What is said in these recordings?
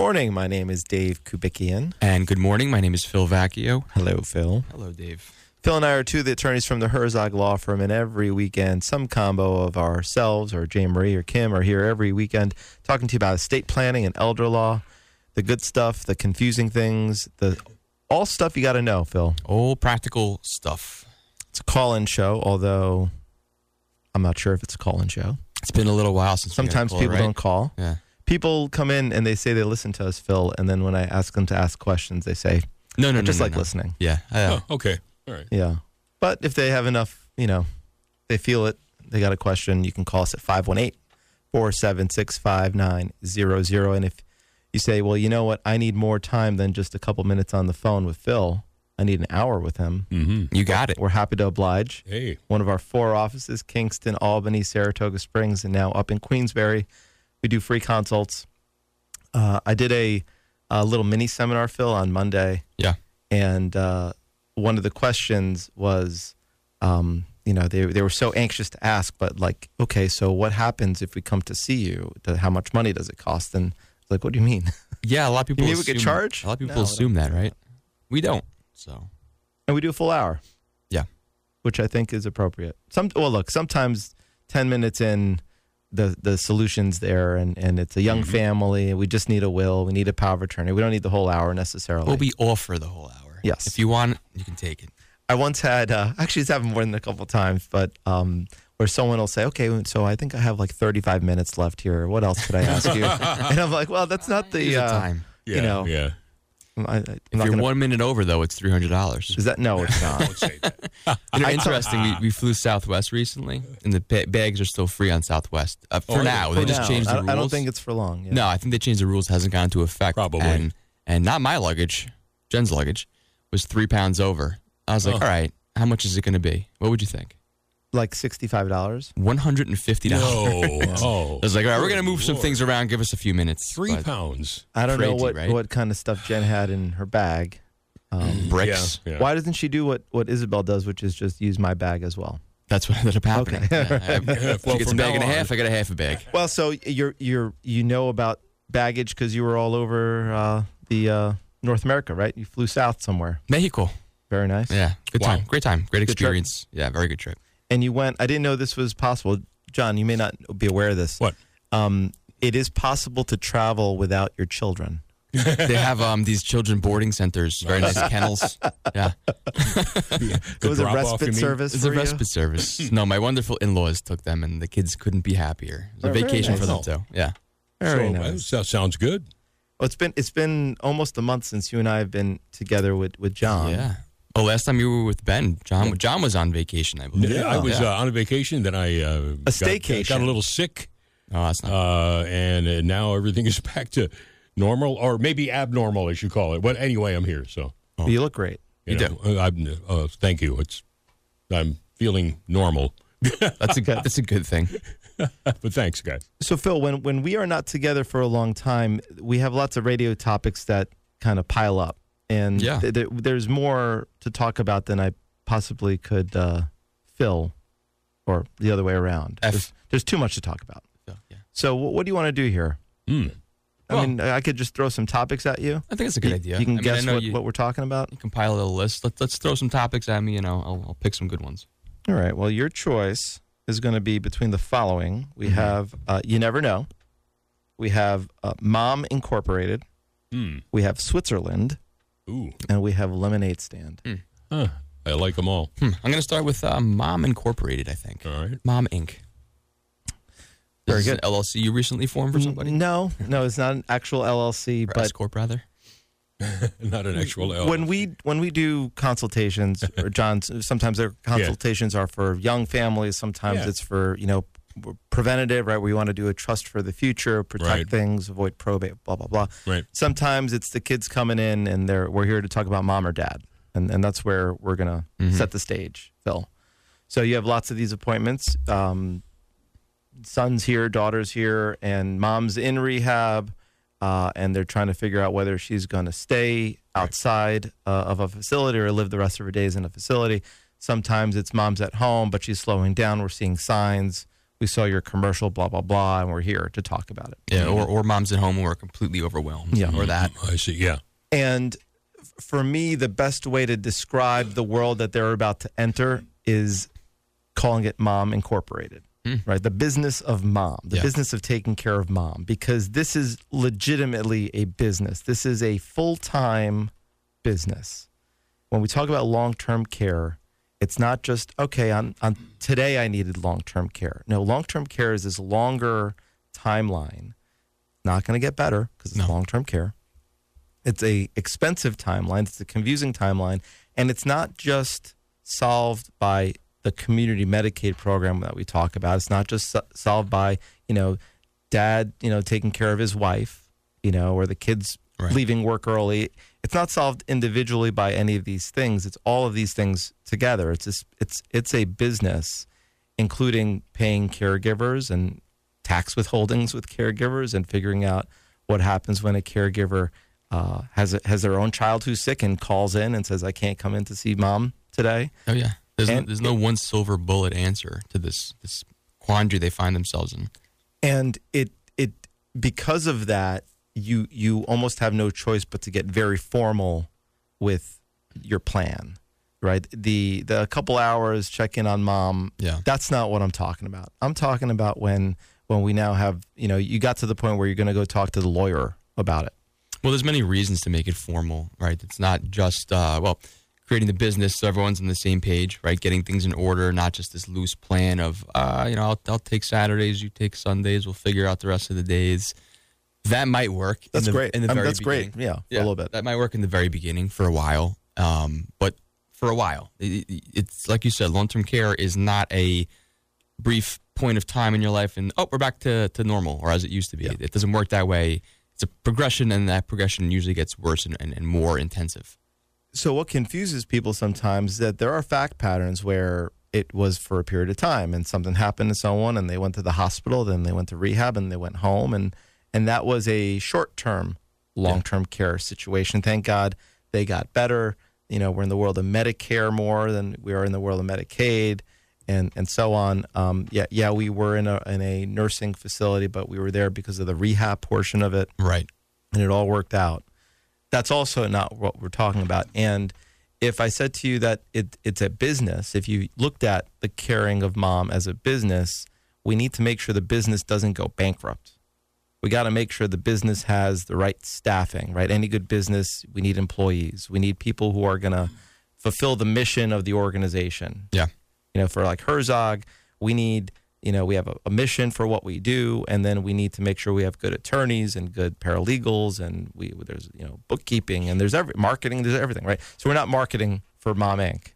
morning. My name is Dave Kubikian. And good morning. My name is Phil Vacchio. Hello, Phil. Hello, Dave. Phil and I are two of the attorneys from the Herzog Law Firm, and every weekend, some combo of ourselves or Jane Marie or Kim are here every weekend talking to you about estate planning and elder law, the good stuff, the confusing things, all stuff you got to know, Phil. All practical stuff. It's a call-in show, although I'm not sure if it's a call-in show. It's been a little while since Sometimes people don't call. Yeah. People come in and they say they listen to us, Phil, and then when I ask them to ask questions, they say, No, just listening. Yeah. Okay. All right. Yeah. But if they have enough, they feel it, they got a question, you can call us at 518-476-5900. And if you say, well, you know what, I need more time than just a couple minutes on the phone with Phil, I need an hour with him. Mm-hmm. You got it. We're happy to oblige. Hey. One of our 4 offices, Kingston, Albany, Saratoga Springs, and now up in Queensbury. We do free consults. I did a little mini seminar, Phil, on Monday. Yeah. And one of the questions was, they were so anxious to ask, but like, okay, so what happens if we come to see you? How much money does it cost? And it's like, what do you mean? Yeah, a lot of people You mean we could charge? A lot of people assume that, right? We don't. So. And we do a full hour. Yeah. Which I think is appropriate. Sometimes 10 minutes in, the solution's there, and it's a young family. We just need a will. We need a power of attorney. We don't need the whole hour necessarily. Well, we offer the whole hour. Yes. If you want, you can take it. I once had, actually it's happened more than a couple of times, but where someone will say, okay, so I think I have like 35 minutes left here. What else could I ask you? And I'm like, well, that's not the time. Yeah. Yeah. If you're 1 minute over, though, it's $300. Is that? No, it's not. Don't say that. Interesting. We flew Southwest recently, and the bags are still free on Southwest for now. They just changed the rules. I don't think it's for long. Yeah. No, I think they changed the rules. Hasn't gone into effect. Probably. And not my luggage. Jen's luggage was 3 pounds over. I was like, all right, how much is it going to be? What would you think? Like $65? $150. No. Oh. I was like, all right, we're going to move some things around. Give us a few minutes. 3 pounds. I don't know Crazy, right? what kind of stuff Jen had in her bag. Bricks. Yeah. Why doesn't she do what Isabel does, which is just use my bag as well? That's what ended up happening. Okay. Yeah, she gets a bag and a half. I got a half a bag. Well, so you know about baggage because you were all over the North America, right? You flew south somewhere. Mexico. Very nice. Yeah, good Wow. time. Great time. Great Good experience. Yeah, very good trip. And you went. I didn't know this was possible, John. You may not be aware of this. What? It is possible to travel without your children. They have these children boarding centers, very nice kennels. Yeah. It was a drop-off, you respite mean? service It's for a you? respite service. No, my wonderful in-laws took them, and the kids couldn't be happier. It was a Very vacation nice. for them, too. Yeah. Very So, nice. that sounds good. Well, it's been almost a month since you and I have been together with John. Yeah. Oh, last time you were with Ben, John was on vacation, I believe. I was on a vacation. Then I staycation. got a little sick, Oh, that's not. and now everything is back to normal, or maybe abnormal, as you call it. But anyway, I'm here. So You look great. you know, thank you. I'm feeling normal. That's a good thing. But thanks, guys. So, Phil, when we are not together for a long time, we have lots of radio topics that kind of pile up. And Yeah. there's more to talk about than I possibly could fill, or the other way around. There's too much to talk about. Yeah. So what do you want to do here? Hmm. I mean, I could just throw some topics at you. I think it's a good idea. You can I mean, guess I know what we're talking about? You compile a little list. Let's throw some topics at me, and I'll pick some good ones. All right. Well, your choice is going to be between the following. We have You Never Know. We have Mom Incorporated. We have Switzerland. Ooh. And we have Lemonade Stand. Huh. I like them all. I'm going to start with Mom Incorporated, I think. All right. Mom Inc. Very This is good. an LLC you recently formed for somebody? No, it's not an actual LLC. Or But S Corp, rather? Not an actual L. when we do consultations, or John, sometimes their consultations are for young families. Sometimes it's for preventative, right? We want to do a trust for the future, protect things, avoid probate, blah blah blah. Right. Sometimes it's the kids coming in, and we're here to talk about mom or dad, and that's where we're gonna set the stage, Phil. So you have lots of these appointments. Son's here, daughter's here, and mom's in rehab. And they're trying to figure out whether she's going to stay outside of a facility or live the rest of her days in a facility. Sometimes it's mom's at home, but she's slowing down. We're seeing signs. we saw your commercial, blah, blah, blah, and we're here to talk about it. Yeah, or mom's at home who are completely overwhelmed. Yeah. Or that. I see. Yeah. And for me, the best way to describe the world that they're about to enter is calling it Mom Incorporated, right? The business of mom, the business of taking care of mom, because this is legitimately a business. This is a full-time business. When we talk about long-term care, it's not just, okay, on today I needed long-term care. No, long-term care is this longer timeline. Not going to get better because it's long-term care. It's a expensive timeline. It's a confusing timeline. And it's not just solved by the community Medicaid program that we talk about. It's not just solved by, dad, taking care of his wife, or the kids leaving work early. It's not solved individually by any of these things. It's all of these things together. It's a business, including paying caregivers and tax withholdings with caregivers and figuring out what happens when a caregiver has their own child who's sick and calls in and says, I can't come in to see mom today. Oh, yeah. There's no one silver bullet answer to this quandary they find themselves in. And it because of that, you almost have no choice but to get very formal with your plan, right? The couple hours, check in on mom, that's not what I'm talking about. I'm talking about when we now have, you got to the point where you're going to go talk to the lawyer about it. Well, there's many reasons to make it formal, right? It's not just, creating the business so everyone's on the same page, right? Getting things in order, not just this loose plan of, I'll take Saturdays, you take Sundays, we'll figure out the rest of the days. That might work. That's great. In the very that's beginning. great. Yeah, a little bit. That might work in the very beginning for a while. But for a while, it's like you said, long-term care is not a brief point of time in your life and, we're back to normal or as it used to be. Yeah. It doesn't work that way. It's a progression, and that progression usually gets worse and more intensive. So what confuses people sometimes is that there are fact patterns where it was for a period of time and something happened to someone and they went to the hospital, then they went to rehab and they went home. And that was a short-term, long-term care situation. Thank God they got better. We're in the world of Medicare more than we are in the world of Medicaid and so on. We were in a nursing facility, but we were there because of the rehab portion of it. Right. And it all worked out. That's also not what we're talking about. And if I said to you that it's a business, if you looked at the caring of mom as a business, we need to make sure the business doesn't go bankrupt. We got to make sure the business has the right staffing, right? Any good business, we need employees. We need people who are going to fulfill the mission of the organization. Yeah. For like Herzog, we need... we have a mission for what we do, and then we need to make sure we have good attorneys and good paralegals, and there's bookkeeping, and there's marketing, there's everything, right? So we're not marketing for Mom Inc.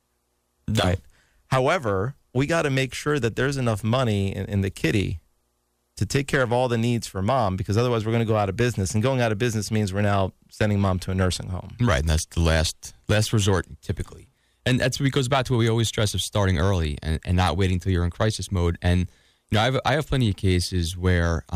No. Right? However, we got to make sure that there's enough money in the kitty to take care of all the needs for mom, because otherwise we're going to go out of business, and going out of business means we're now sending mom to a nursing home. Right, and that's the last resort typically. And that's what goes back to what we always stress of starting early and not waiting until you're in crisis mode. And I have plenty of cases where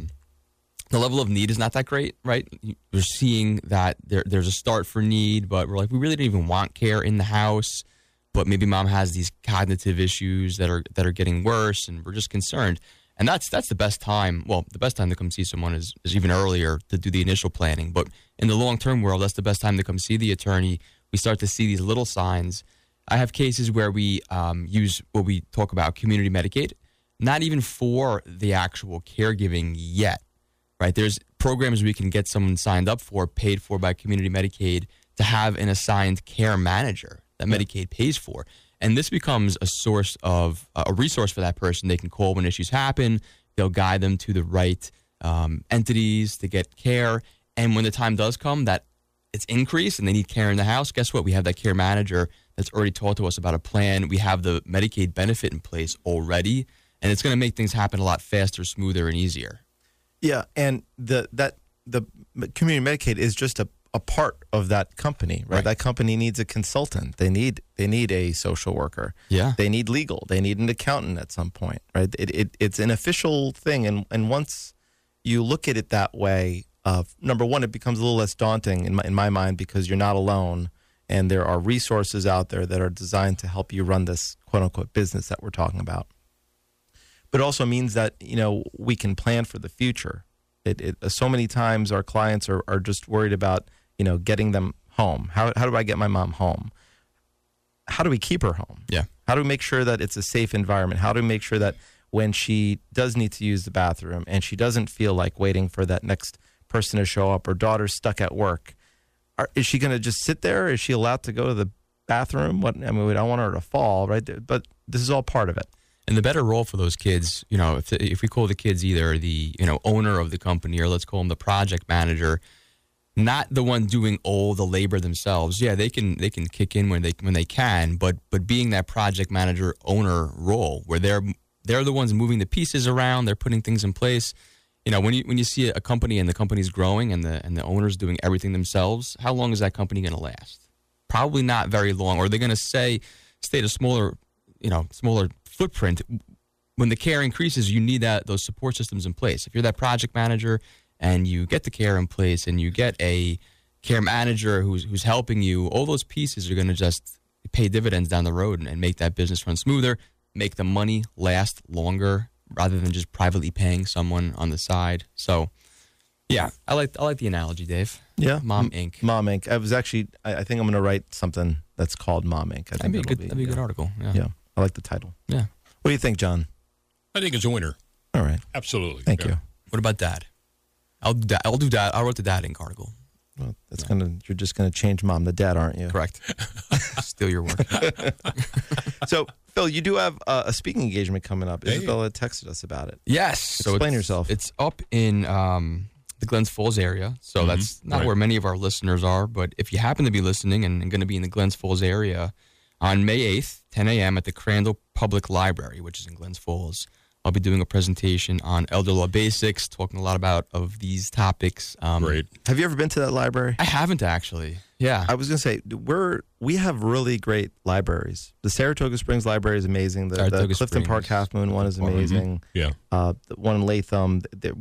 the level of need is not that great, right? We're seeing that there's a start for need, but we're like, we really don't even want care in the house. But maybe mom has these cognitive issues that are getting worse, and we're just concerned. And that's the best time. Well, the best time to come see someone is even earlier to do the initial planning. But in the long-term world, that's the best time to come see the attorney. We start to see these little signs. I have cases where we use what we talk about community Medicaid, not even for the actual caregiving yet, right? There's programs we can get someone signed up for, paid for by community Medicaid, to have an assigned care manager that Medicaid pays for. And this becomes a source of a resource for that person. They can call when issues happen. They'll guide them to the right entities to get care. And when the time does come that it's increased and they need care in the house, guess what? We have that care manager that's already talked to us about a plan. We have the Medicaid benefit in place already, and it's going to make things happen a lot faster, smoother, and easier. Yeah, and the community Medicaid is just a part of that company, right? That company needs a consultant. They need a social worker. Yeah. They need legal. They need an accountant at some point, right? It's an official thing, and once you look at it that way, number one, it becomes a little less daunting in my mind, because you're not alone, and there are resources out there that are designed to help you run this quote-unquote business that we're talking about. but it also means that, we can plan for the future. So many times our clients are just worried about, getting them home. How do I get my mom home? How do we keep her home? Yeah. How do we make sure that it's a safe environment? How do we make sure that when she does need to use the bathroom and she doesn't feel like waiting for that next person to show up, or daughter's stuck at work, is she going to just sit there? Is she allowed to go to the bathroom? We don't want her to fall, right? But this is all part of it. And the better role for those kids, if we call the kids either the owner of the company, or let's call them the project manager, not the one doing all the labor themselves. Yeah, they can kick in when they can, but being that project manager owner role where they're the ones moving the pieces around, they're putting things in place. When you see a company and the company's growing and the owner's doing everything themselves, how long is that company going to last? Probably not very long. Or they're going to stay at a smaller footprint. When the care increases, you need those support systems in place. If you're that project manager and you get the care in place and you get a care manager who's helping you, all those pieces are going to just pay dividends down the road and make that business run smoother, make the money last longer rather than just privately paying someone on the side. So, yeah, I like the analogy, Dave. Yeah. Mom Inc. Mom Inc. I think I'm going to write something that's called Mom Inc. That'd be a good article. Yeah. I like the title. Yeah. What do you think, John? I think it's a winner. All right. Absolutely. Thank you. What about Dad? I'll do Dad. I wrote the Dad Inc. article. Well, you're just gonna change Mom to Dad, aren't you? Correct. Steal your work. So, Phil, you do have a speaking engagement coming up. Hey. Isabella texted us about it. Yes. Explain yourself. It's up in the Glens Falls area, so that's not Right. where many of our listeners are. But if you happen to be listening and going to be in the Glens Falls area on May 8th, 10 a.m. at the Crandall Public Library, which is in Glens Falls, I'll be doing a presentation on elder law basics, talking a lot about these topics. Great. Have you ever been to that library? I haven't actually. Yeah. I was going to say, we have really great libraries. The Saratoga Springs Library is amazing. The Saratoga Clifton Park Springs. Half Moon one is amazing. Yeah. The one in Latham.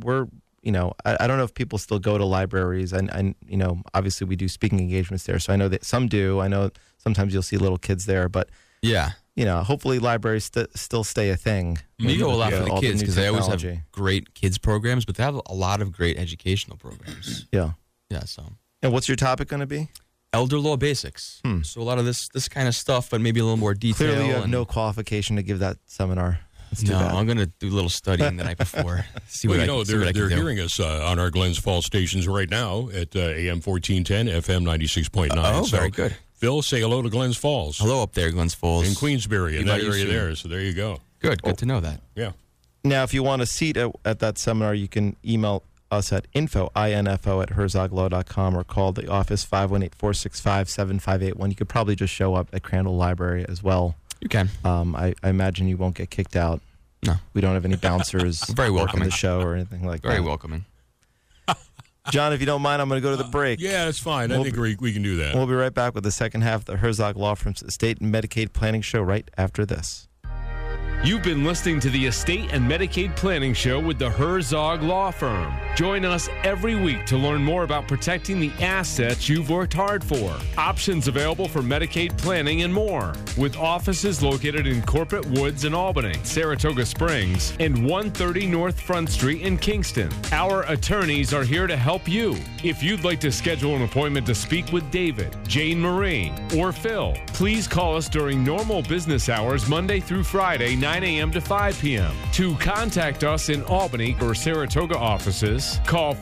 I don't know if people still go to libraries. And obviously we do speaking engagements there. So I know that some do. I know sometimes you'll see little kids there. But, Yeah. hopefully libraries still stay a thing. You go a lot for the all kids new because they always have technology. great kids programs, but they have a lot of great educational programs. Yeah. Yeah, so And what's your topic going to be? elder law basics. So a lot of this kind of stuff, but maybe a little more detail. Clearly you have and- no qualification to give that seminar. It's too No, bad. I'm going to do a little studying the night before. See what Well, I can they're do. hearing us on our Glens Falls stations right now at AM 1410, FM 96.9. Oh, So, very good. Phil, say hello to Glens Falls Hello up there, Glens Falls. in Queensbury, in that Invite you area soon. there. So there you go. Good to know that. Yeah. Now, if you want a seat at that seminar, you can email us at info@herzoglaw.com or call the office 518-465-7581. You could probably just show up at Crandall Library as well. You can. I imagine you won't get kicked out. No. We don't have any bouncers Very working welcoming. the show or anything like Very that. welcoming. John, if you don't mind, I'm going to go to the break. Yeah, that's fine. I think we can do that. We'll be right back with the second half of the Herzog Law Firm's Estate and Medicaid Planning Show right after this. You've been listening to the Estate and Medicaid Planning Show with the Herzog Law Firm. Join us every week to learn more about protecting the assets you've worked hard for. Options available for Medicaid planning and more. With offices located in Corporate Woods in Albany, Saratoga Springs, and 130 North Front Street in Kingston. Our attorneys are here to help you. If you'd like to schedule an appointment to speak with David, Jane Marie, or Phil, please call us during normal business hours Monday through Friday, 9 a.m. to 5 p.m. To contact us in Albany or Saratoga offices, call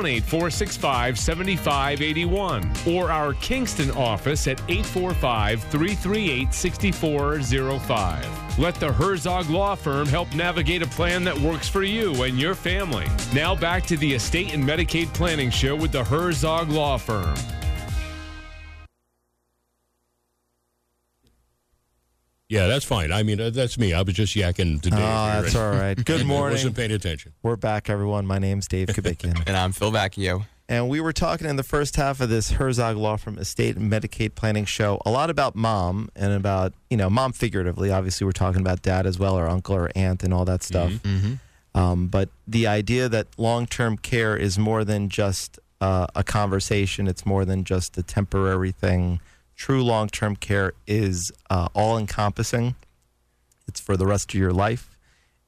518-465-7581 or our Kingston office at 845-338-6405. Let the Herzog Law Firm help navigate a plan that works for you and your family. Now back to the Estate and Medicaid Planning Show with the Herzog Law Firm. Yeah, that's fine. I mean, that's me. I was just yakking today. Oh, that's all right. Good I morning. wasn't paying attention. We're back, everyone. My name's Dave Kabikian. And I'm Phil Vacchio. And we were talking in the first half of this Herzog Law Firm Estate and Medicaid Planning Show a lot about mom and about, mom figuratively. Obviously, we're talking about dad as well, or uncle or aunt and all that stuff. But the idea that long-term care is more than just a conversation. It's more than just a temporary thing. True long-term care is all-encompassing. It's for the rest of your life.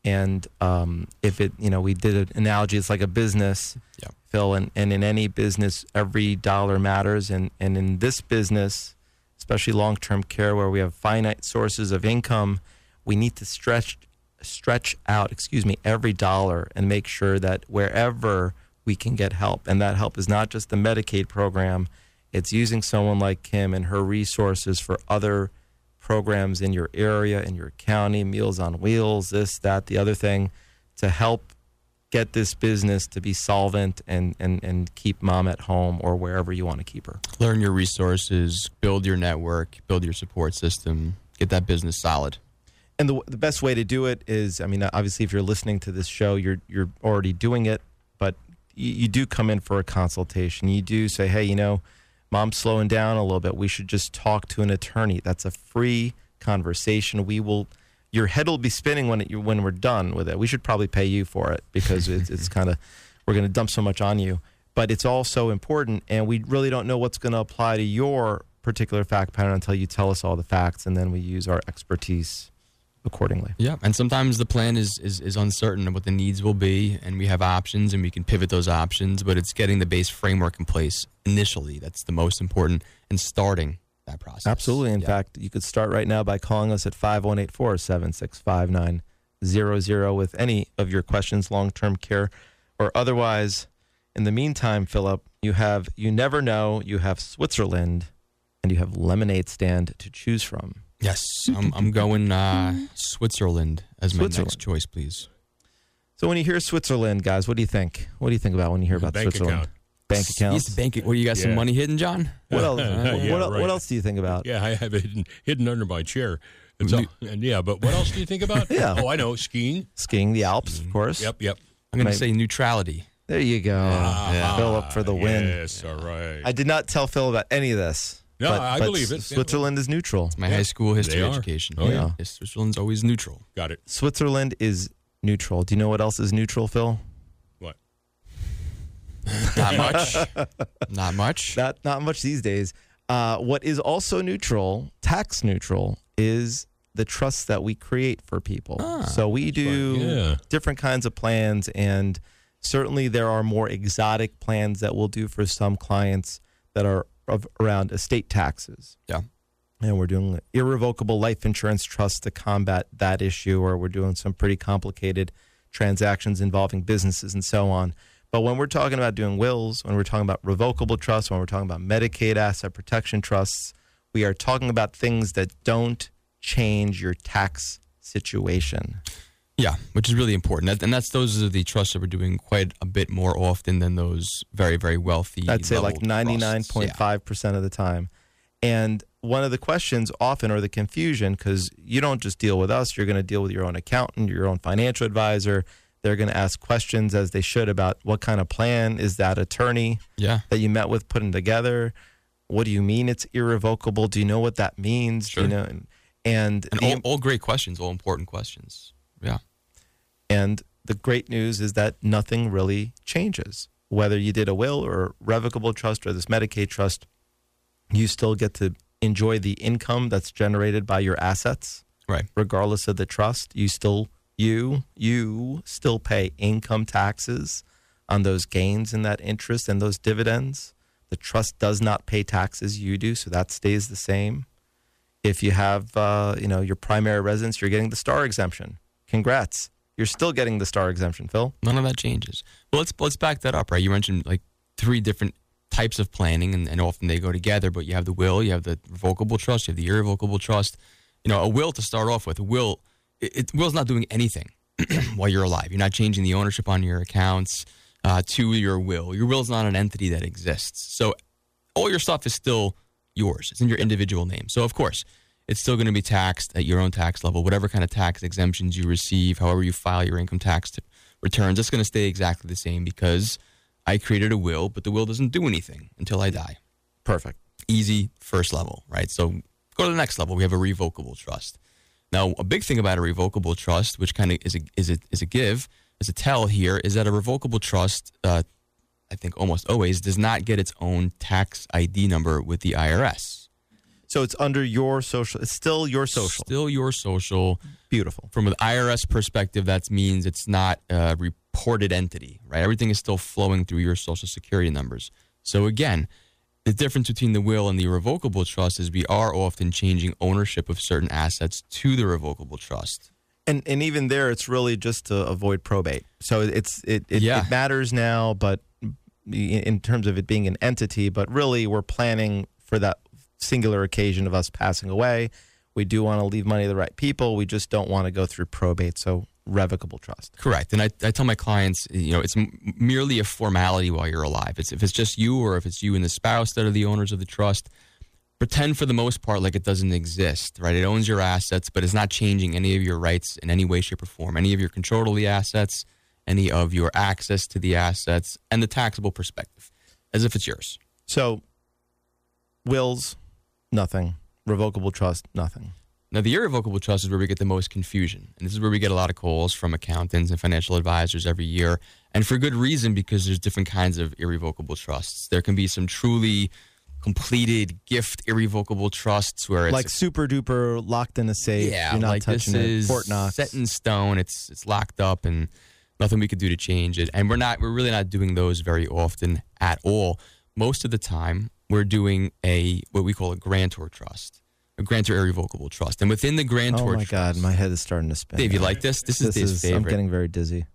And if it, we did an analogy, it's like a business, Yeah. Phil, and in any business, every dollar matters. And in this business, especially long-term care where we have finite sources of income, we need to stretch out, every dollar and make sure that wherever we can get help, and that help is not just the Medicaid program, it's using someone like Kim and her resources for other programs in your area, in your county, Meals on Wheels, this, that, the other thing, to help get this business to be solvent and keep mom at home or wherever you want to keep her. Learn your resources, build your network, build your support system, get that business solid. And the best way to do it is, obviously, if you're listening to this show, you're already doing it, but you do come in for a consultation. You do say, hey, mom's slowing down a little bit. We should just talk to an attorney. That's a free conversation. Your head will be spinning when we're done with it. We should probably pay you for it because it's kind of, we're going to dump so much on you. But it's all so important, and we really don't know what's going to apply to your particular fact pattern until you tell us all the facts, and then we use our expertise accordingly. Yeah, and sometimes the plan is uncertain of what the needs will be, and we have options, and we can pivot those options, but it's getting the base framework in place initially. That's the most important, and starting that process. Absolutely. In fact, you could start right now by calling us at 518-476-5900 with any of your questions, long-term care or otherwise. In the meantime, Philip, you never know, you have Switzerland, and you have Lemonade Stand to choose from. Yes, I'm going Switzerland as my next choice, please. So when you hear Switzerland, guys, what do you think? What do you think about when you hear about Switzerland? Bank accounts. What, you got some money hidden, John? What else? What else do you think about? Yeah, I have it hidden under my chair. But what else do you think about? Yeah. Oh, I know, skiing, the Alps, of course. Yep. I'm going to say neutrality. There you go, Philip for the win. Yes, all right. I did not tell Phil about any of this. No, I believe it. Switzerland is neutral. It's my high school history education. Oh, yeah. Yes, Switzerland's always neutral. Got it. Switzerland is neutral. Do you know what else is neutral, Phil? What? Not much. Not much. Not much these days. What is also neutral, tax neutral, is the trusts that we create for people. So we do different kinds of plans, and certainly there are more exotic plans that we'll do for some clients that are around estate taxes. Yeah. And we're doing irrevocable life insurance trusts to combat that issue, or we're doing some pretty complicated transactions involving businesses and so on. But when we're talking about doing wills, when we're talking about revocable trusts, when we're talking about Medicaid asset protection trusts, we are talking about things that don't change your tax situation. Yeah, which is really important. Those are the trusts that we're doing quite a bit more often than those very, very wealthy. I'd say like 99.5% of the time. And one of the questions often, or the confusion, because you don't just deal with us, you're going to deal with your own accountant, your own financial advisor. They're going to ask questions, as they should, about what kind of plan is that attorney that you met with putting together? What do you mean it's irrevocable? Do you know what that means? Sure. And all great questions, all important questions. Yeah. And the great news is that nothing really changes. Whether you did a will or revocable trust or this Medicaid trust, you still get to enjoy the income that's generated by your assets. Right. Regardless of the trust, you still pay income taxes on those gains and that interest and those dividends. The trust does not pay taxes, you do, so that stays the same. If you have your primary residence, you're getting the STAR exemption. Congrats. You're still getting the STAR exemption, Phil. None of that changes. Well, let's back that up, right? You mentioned like 3 different types of planning, and often they go together, but you have the will, you have the revocable trust, you have the irrevocable trust. A will, to start off with, will's not doing anything while you're alive. You're not changing the ownership on your accounts to your will. Your will's not an entity that exists. So all your stuff is still yours. It's in your individual name. So, of course, it's still going to be taxed at your own tax level. Whatever kind of tax exemptions you receive, however you file your income tax returns, it's going to stay exactly the same because I created a will, but the will doesn't do anything until I die. Perfect. Easy, first level, right? So go to the next level. We have a revocable trust. Now, a big thing about a revocable trust, which kind of is a tell here, is that a revocable trust, I think almost always, does not get its own tax ID number with the IRS. So it's under your social. It's still your social. Still your social. Beautiful. From an IRS perspective, that means it's not a reported entity, right? Everything is still flowing through your Social Security numbers. So again, the difference between the will and the irrevocable trust is we are often changing ownership of certain assets to the revocable trust. And even there, it's really just to avoid probate. So it matters now, but in terms of it being an entity, but really we're planning for that singular occasion of us passing away. We do want to leave money to the right people. We just don't want to go through probate. So revocable trust. Correct. And I tell my clients, it's merely a formality while you're alive. If it's just you, or if it's you and the spouse that are the owners of the trust, pretend for the most part like it doesn't exist, right? It owns your assets, but it's not changing any of your rights in any way, shape, or form. Any of your control of the assets, any of your access to the assets, and the taxable perspective, as if it's yours. So wills, nothing. Revocable trust, nothing. Now, the irrevocable trust is where we get the most confusion. And this is where we get a lot of calls from accountants and financial advisors every year. And for good reason, because there's different kinds of irrevocable trusts. There can be some truly completed gift irrevocable trusts where it's like super duper locked in a safe. Yeah, you're not like touching this it. is Fort Knox. set in stone. It's locked up and nothing we could do to change it. And we're really not doing those very often at all. Most of the time, we're doing what we call a grantor trust. A grantor irrevocable trust. And within the grantor trust... Oh, my God. My head is starting to spin. Dave, you like this? This is Dave's favorite. I'm getting very dizzy.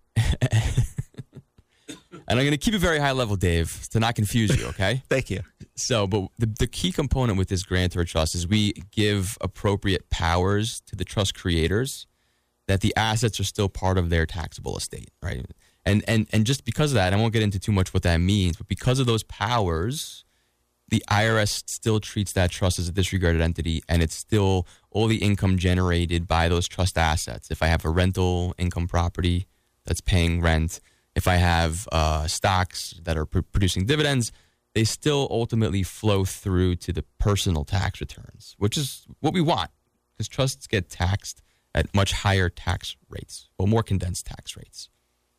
And I'm going to keep it very high level, Dave, to not confuse you, okay? Thank you. So, but the key component with this grantor trust is we give appropriate powers to the trust creators that the assets are still part of their taxable estate, right? And just because of that, I won't get into too much what that means, but because of those powers... the IRS still treats that trust as a disregarded entity, and it's still all the income generated by those trust assets. If I have a rental income property that's paying rent, if I have stocks that are producing dividends, they still ultimately flow through to the personal tax returns, which is what we want, because trusts get taxed at much higher tax rates, or more condensed tax rates.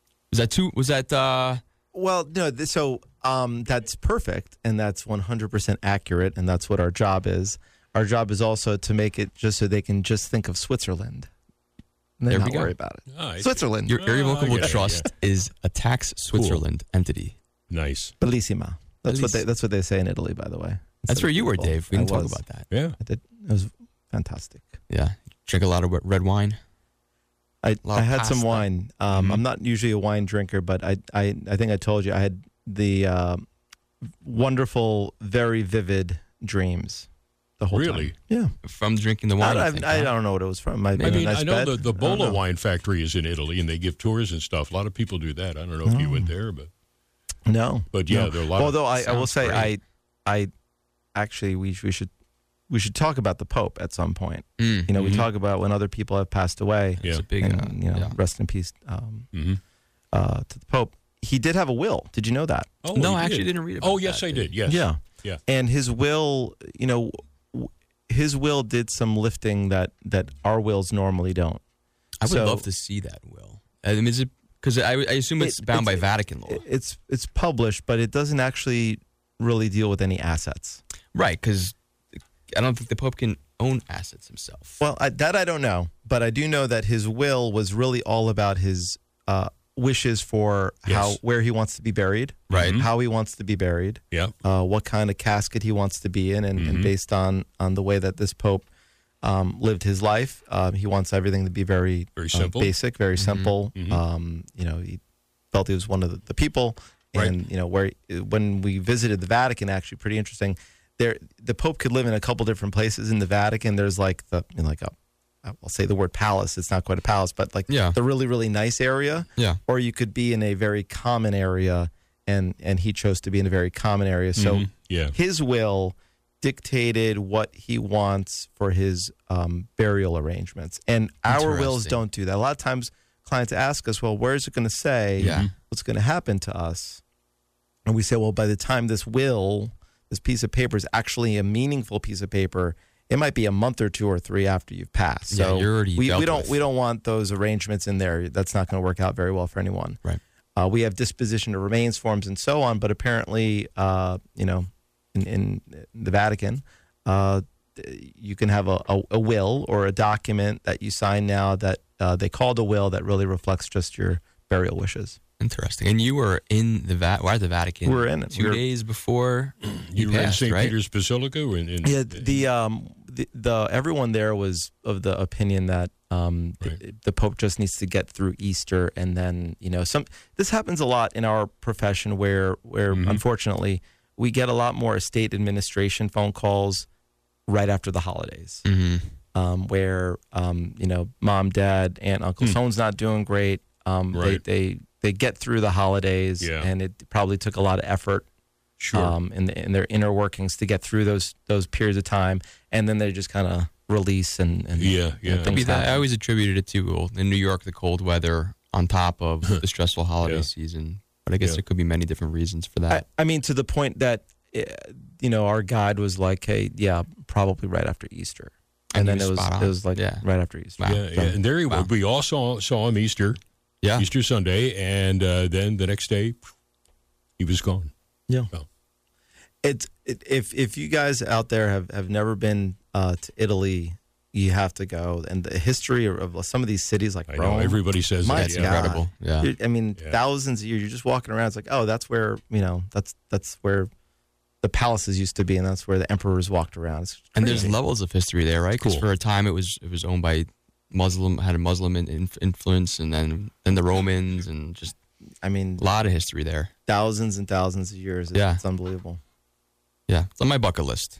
Well, no, so that's perfect, and that's 100% accurate, and that's what our job is. Our job is also to make it just so they can just think of Switzerland and then not worry about it. Oh, Switzerland. Your irrevocable trust is a tax Switzerland entity. Nice. Bellissima. That's what they say in Italy, by the way. That's where you were, Dave. We can talk about that. Yeah. I did. It was fantastic. Yeah. Drink a lot of red wine. I had some wine. I'm not usually a wine drinker, but I think I told you I had the wonderful, very vivid dreams the whole time. Yeah. From drinking the wine. I don't know what it was from. I know the Bola wine factory is in Italy, and they give tours and stuff. A lot of people do that. I don't know if you went there, but no. But yeah, there are a lot. Although I will say, I actually we should talk about the Pope at some point. We talk about when other people have passed away. Yeah. It's a big, rest in peace to the Pope. He did have a will. Did you know that? Oh, no, I actually didn't read about that. Oh, yes, I did. Yes. Yeah. And his will, his will did some lifting that our wills normally don't. I would love to see that will. I mean, is it because I assume it's bound by Vatican law? It's published, but it doesn't actually really deal with any assets. Right, because I don't think the Pope can own assets himself. Well, that I don't know, but I do know that his will was really all about his wishes for where he wants to be buried, right? How he wants to be buried, what kind of casket he wants to be in, and based on the way that this Pope lived his life, he wants everything to be very simple, basic, very simple. He felt he was one of the people, and when we visited the Vatican, actually pretty interesting. The Pope could live in a couple different places in the Vatican. There's I'll say the word palace. It's not quite a palace, but the really, really nice area. Yeah. Or you could be in a very common area, and he chose to be in a very common area. So his will dictated what he wants for his burial arrangements. And our wills don't do that. A lot of times clients ask us, well, where is it going to say what's going to happen to us? And we say, well, by the time this piece of paper is actually a meaningful piece of paper, it might be a month or 2 or 3 after you've passed. So you're already we don't want those arrangements in there. That's not going to work out very well for anyone. Right. We have disposition of remains forms and so on, but apparently, in the Vatican, you can have a will or a document that you sign now that they called a will that really reflects just your burial wishes. Interesting. And you were in the at the Vatican. We're in it. 2 days before You were passed, in St. right? Peter's Basilica? Yeah, the everyone there was of the opinion that the Pope just needs to get through Easter, and then this happens a lot in our profession where unfortunately we get a lot more estate administration phone calls right after the holidays, where mom, dad, aunt, uncle, someone's not doing great. They get through the holidays, and it probably took a lot of effort. Sure. In their inner workings to get through those periods of time, and then they just kind of release and things happen. I always attributed it to in New York the cold weather on top of the stressful holiday season, but I guess there could be many different reasons for that. I mean, to the point that our guide was like, "Hey, probably right after Easter," and then it was like right after Easter. Wow. Yeah, and there he was. We all saw him Easter Sunday, and then the next day he was gone. Yeah. Well. If you guys out there have never been to Italy, you have to go. And the history of some of these cities like Rome, everybody says that's incredible. Yeah. I mean, thousands of years. You're just walking around. It's like, oh, that's where that's where the palaces used to be, and that's where the emperors walked around. It's crazy. And there's levels of history there, right? Because for a time it was owned by had a Muslim influence, and then the Romans, and just a lot of history there. Thousands and thousands of years. It's unbelievable. Yeah, it's on my bucket list.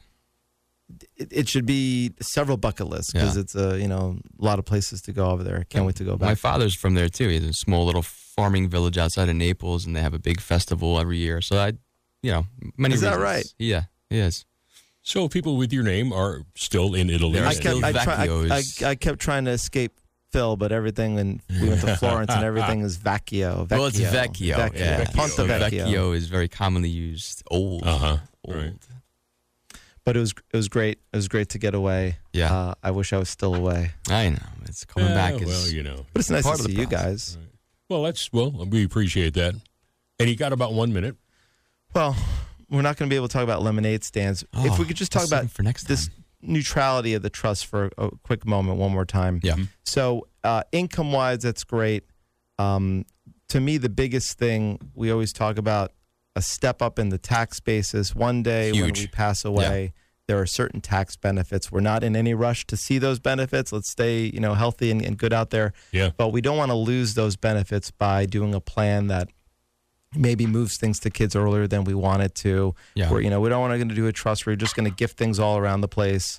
It should be several bucket lists because it's a lot of places to go over there. Can't wait to go back. My father's from there too. He's a small little farming village outside of Naples, and they have a big festival every year. So many. Is that reasons. right? Yeah, he is. So people with your name are still in Italy. There are I still kept trying to escape Phil, but everything, and we went to Florence, and everything is Vecchio. Well, it's Vecchio. Yeah. Ponte So Vecchio. Vecchio is very commonly used. Old. Old. Right. But it was great. It was great to get away. Yeah. I wish I was still away. I know. It's coming back. But it's nice part to of the see you process. guys. Well, we appreciate that. And he got about 1 minute. Well, we're not going to be able to talk about lemonade stands. If we could just talk about for next this neutrality of the trust for a quick moment, one more time. Yeah. So income-wise, that's great. To me, the biggest thing we always talk about, a step up in the tax basis. One day when we pass away, there are certain tax benefits. We're not in any rush to see those benefits. Let's stay, healthy and good out there. Yeah. But we don't want to lose those benefits by doing a plan that maybe moves things to kids earlier than we want it to. Yeah. Where, we don't want to do a trust where you're just going to gift things all around the place.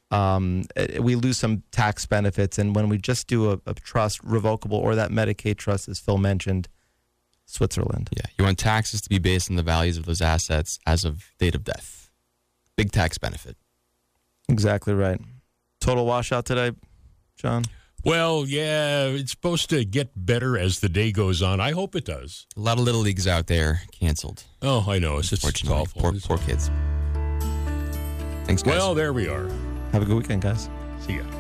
We lose some tax benefits. And when we just do a trust, revocable, or that Medicaid trust, as Phil mentioned, Switzerland. Yeah. You want taxes to be based on the values of those assets as of date of death. Big tax benefit. Exactly right. Total washout today, John? Well, yeah, it's supposed to get better as the day goes on. I hope it does. A lot of little leagues out there canceled. Oh, I know. It's just awful. Poor kids. Thanks, guys. Well, there we are. Have a good weekend, guys. See ya.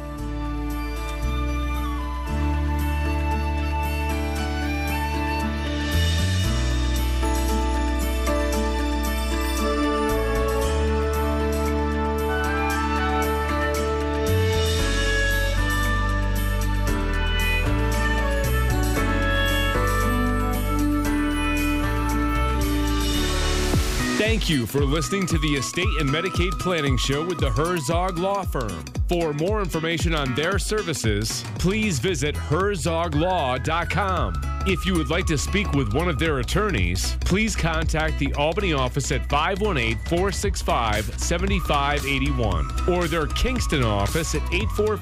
Thank you for listening to the Estate and Medicaid Planning Show with the Herzog Law Firm. For more information on their services, please visit herzoglaw.com. If you would like to speak with one of their attorneys, please contact the Albany office at 518-465-7581 or their Kingston office at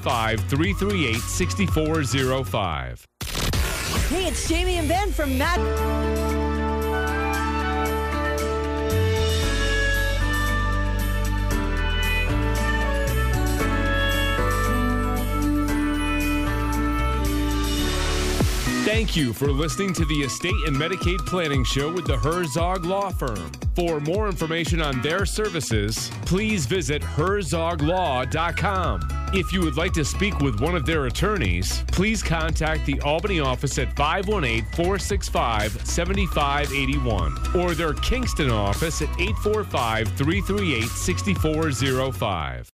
845-338-6405. Hey, it's Jamie and Ben from Matt. Thank you for listening to the Estate and Medicaid Planning Show with the Herzog Law Firm. For more information on their services, please visit herzoglaw.com. If you would like to speak with one of their attorneys, please contact the Albany office at 518-465-7581 or their Kingston office at 845-338-6405.